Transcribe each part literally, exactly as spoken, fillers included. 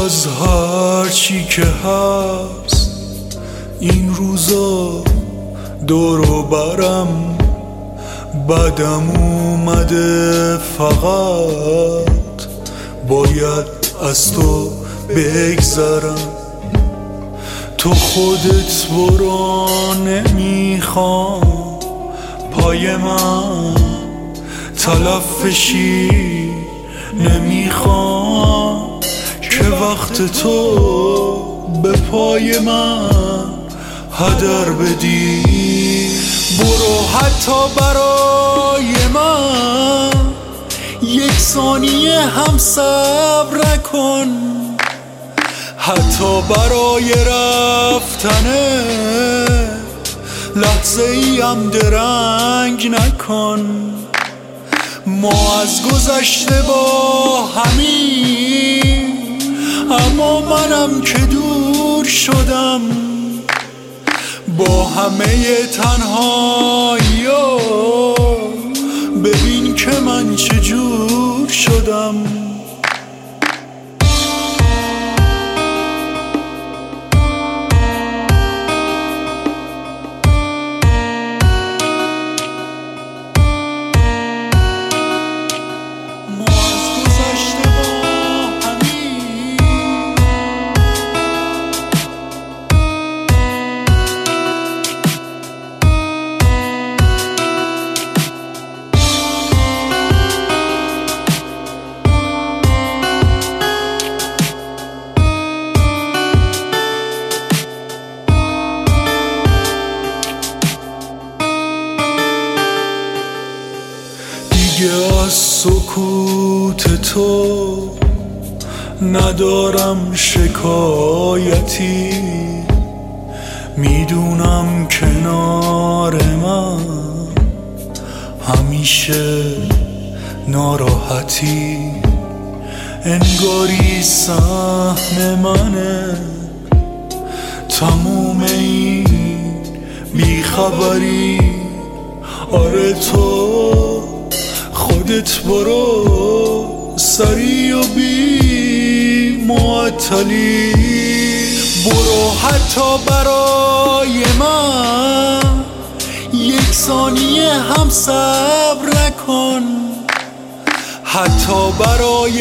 از هر چی که هست این روزا دور و برم بدم اومده، فقط باید از تو بگذرم. تو خودت برو، نمیخوام پای من تلف بشی، نمیخوام که وقت تو به پای من هدر بدی. برو حتی برای من یک ثانیه هم صبر نکن، حتی برای رفتنه لحظه ای هم درنگ نکن. ما از گذشته با همین، اما منم که دور شدم با همه تنهایی‌ها. ببین که من چجور شدم. دیگه از سکوت تو ندارم شکایتی، میدونم کنار من همیشه ناراحتی. انگاری سهم منه تموم این بیخبری. آره تو خودت برو سری و بی معطلی. برو حتی برای من یک ثانیه هم صبر نکن، حتی برای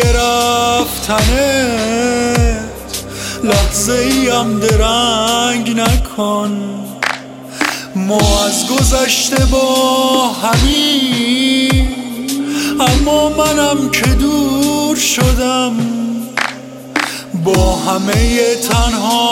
رفتنت لحظه ای هم درنگ نکن. ما از گذشته با همین، اما منم که دور شدم با همه تنها